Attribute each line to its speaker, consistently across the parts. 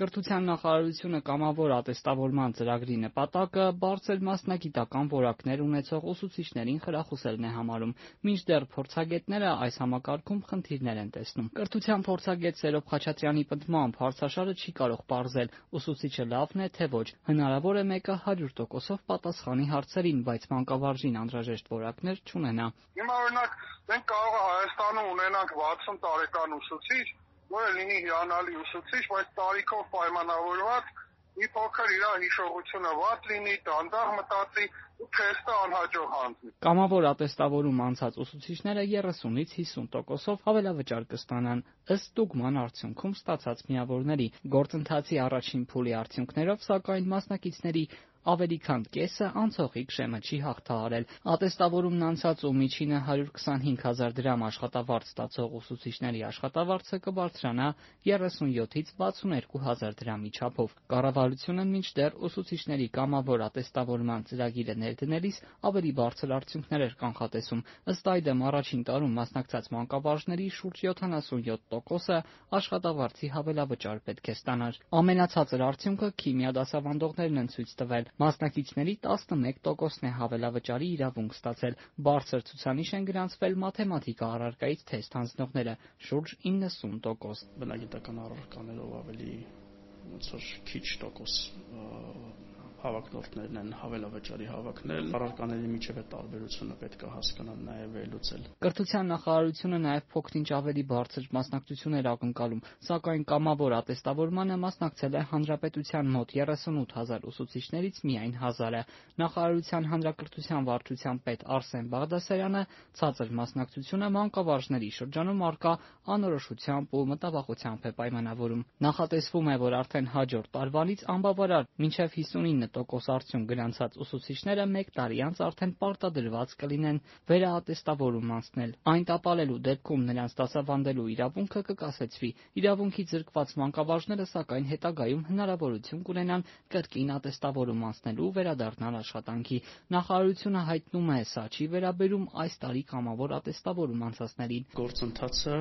Speaker 1: Կրթության նախարարությունը կամավոր ատեստավորման ծրագրի նպատակը բարձր մասնագիտական որակներ ունեցող ուսուցիչներին խրախուսելն է համարում, մինչդեռ փորձագետները այս համակարգում խնդիրներ են տեսնում։ Կրթության փորձագետ Սերոբ Խաչատրյանի պնդմամբ հարցաշարը չի կարող պարզել ուսուցիչը լավն է, թե ոչ։ Հնարավոր է մեկը 100%-ով պատասխանի հարցերին, բայց մանկավարժին անհրաժեշտ որակներ չունենա։
Speaker 2: Հիմա օրինակ մենք կարող է Հայաստանում ունենանք 60 տարեկան ուսուցիչ, որը լինի հիանալի ուսուցիչ, բայց տարիքով պայմանավորված մի փոքր իր հիշողությունը վատ լինի, դանդաղ մտածի ու թեստը անհաջող հանձնի։
Speaker 1: Կամավոր ատեստավորում անցած ուսուցիչները 30-ից 50%-ով հավելավճար կստանան ըստ ստուգման արդյունքում ստացած միավորների։ Գործընթացի առաջին փուլի արդյունքներով, սակայն, մասնակիցների ավելի քան կեսը անցողիկ շեմը չի հաղթահարել։ Ատեստավորումն անցած ու միջինը 125,000 դրամ աշխատավարձ ստացող ուսուցիչների աշխատավարձը կբարձրանա 37-ից 62,000 դրամի չափով։ Կառավարությունը մինչդեռ ուսուցիչների կամավոր ատեստավորման ծրագիրը ներդնելիս ավելի բարձր արդյունքներ էր կանխատեսում։ Ըստ այդմ, առաջին տարում մասնակցած մանկավարժների շուրջ 77%-ը աշխատավարձի հավելավճար պետք է ստանար։ Ամենացածր արդյունքը քիմիա դասավանդողներն են ցույց տվել։ Մասնակիցների 11%-ն է հավելավճարի իրավունք ստացել։ Բարձր ցուցանիշ են գրանցվել մաթեմատիկա առարկայից թեստ հանձնողները՝ շուրջ 90%։
Speaker 3: Բնագիտական առարկաներով ավելի ոնց որ քիչ տոկոս հավակնորդներն են հավելավճարի հավակնել։ Առարկաների միջև է տարբերությունը պետք է հասկանալ նաև վերլուծել։
Speaker 1: Կրթության նախարարությունը նաև փոքր-ինչ ավելի բարձր մասնակցություններ ակնկալում, սակայն կամավոր ատեստավորմանը մասնակցել է հանրապետության մոտ 38,000 ուսուցիչներից միայն 1000-ը։ Նախարարության հանրակրթության վարչության պետ Արսեն Բաղդասարյանը ցածր մասնակցությունը մանկավարժների շրջանում առկա անորոշությամբ ու մտավախությամբ է պայմանավորում։ Նախատեսվում է, որ արդեն հաջորդ տարվանից անբավարար մինչև 59% արդյունք գրանցած ուսուցիչները 1 տարի անց արդեն պարտադրված կլինեն վերաատեստավորում անցնել։ Այն տապալելու դեպքում նրանց դասավանդելու իրավունքը կկասեցվի։ Իրավունքի զրկված մանկավարժները, սակայն, հետագայում հնարավորություն կունենան կրկին ատեստավորում անցնելու ու վերադառնալ աշխատանքի։ Նախարարությունը հայտնում է, սա չի վերաբերում այս տարի կամավոր ատեստավորում անցածներին։
Speaker 3: Գործընթացը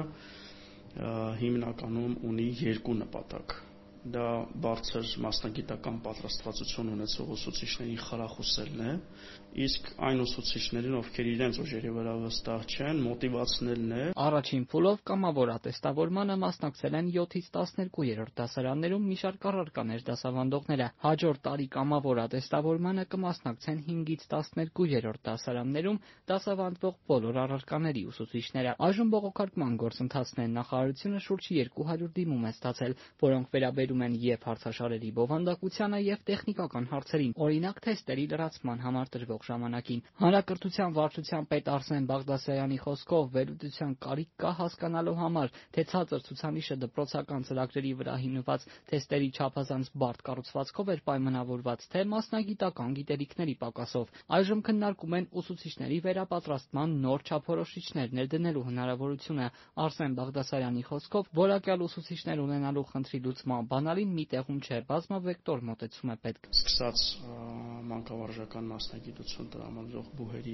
Speaker 3: հիմնականում ունի երկու նպատակ։ Դա բարձր մասնագիտական պատրաստվածություն ունեցող ուսուցիչներին խրախուսելն է, իսկ այն ուսուցիչներին, ովքեր իրենց ուժերի վրա վստահ չեն, մոտիվացնելն է։
Speaker 1: Առաջին փուլով կամավոր ատեստավորմանը մասնակցել են 7-ից 12-րդ դասարաններում մի շարք առարկաներ դասավանդողները։ Հաջորդ տարի կամավոր ատեստավորմանը կմասնակցեն 5-ից 12-րդ դասարաններում դասավանդվող բոլոր առարկաների ուսուցիչները։ Այժմ բողոքարկման գործընթացն է։ Նախարարությունը շուրջ 200 դիմում է ստացել, որոնք վերաբերում են և հարցաշարերի բովանդակությանը, և տեխնիկական հարցերին, օրինակ թեստերի լրացման համար տրվող ժամանակին։ Հանրակրթության վարչության պետ Արսեն Բաղդասարյանի խոսքով, վերլուծության կարիք կա հասկանալու համար, թե ցածր ցուցանիշը դպրոցական ծրագրերի վրա հիմնված թեստերի չափազանց բարդ կառուցվածքով էր պայմանավորված, թե մասնագիտական գիտելիքների պակասով։ Այժմ քննարկում են ուսուցիչների վերապատրաստման նոր չափորոշիչներ ներդնելու հնարավորությունը։ Արսեն Բաղդասարյանի խոսքով, որակյալ ուսուցիչներ ունենալու խնդրի լուծման բանալին մի տեղում չէ, բազմավեկտոր մոտեցում է պետք։
Speaker 3: Սկսած մանկավարժական մասնագիտություն տրամադրող բուհերի,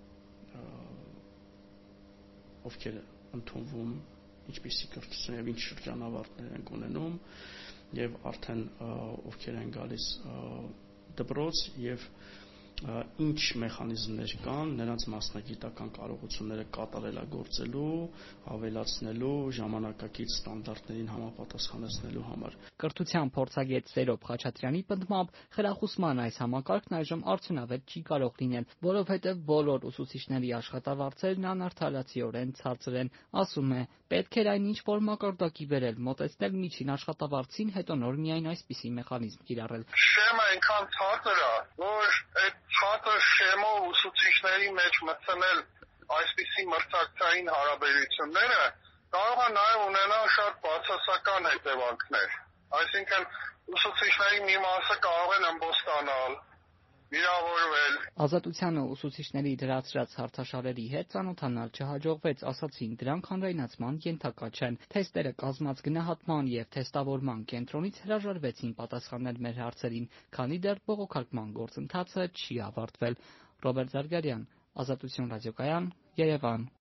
Speaker 3: ովքեր ընդունվում, ինչպիսի կրթություն եւ ինչ շրջանավարտներ են ունենում, եւ արդեն ովքեր են գալիս դպրոց եւ ինչ մեխանիզմներ կան նրանց մասնագիտական կարողությունները կատարելագործելու, ավելացնելու, ժամանակակից ստանդարտներին համապատասխանեցնելու համար։
Speaker 1: Կրթության փորձագետ Սերոբ Խաչատրյանի պնդմամբ, խրախուսման այս համակարգն այժմ արդյունավետ չի կարող լինել, որովհետև բոլոր ուսուցիչների աշխատավարձերն անարդարացիորեն ցածր են։ Ասում է, պետք էր այն ինչ-որ մակարդակի բերել, մոտեցնել միջին աշխատավարձին, հետո նոր միայն այսպիսի մեխանիզմ կիրառել։
Speaker 2: Շեմը այնքան ցածր է, որ այդ ցածր շեմով ուսուցիչների մեջ մտցնել այսպիսի մրցակցային հարաբերությունները կարող է նաև ունենալ շատ բացասական հետևանքներ։ Այսինքն ուսուցիչների մի մասը կարող են ըմբոստանալ, վիրավորվել։
Speaker 1: Ազատությանը ուսուցիչների դրացրած հարցաշարերի հետ ծանոթանալ չհաջողվեց, ասացին, դրանք հանրայնացման ենթակա չեն։ Թեստերը կազմած գնահատման և թեստավորման կենտրոնից հրաժարվեցին պատասխանել մեր հարցերին, քանի դեռ բողոքարկման գործընթացը չի ավարտվել։ Ռոբերտ Զարգարյան, Ազատություն ռադիոկայան, Երևան։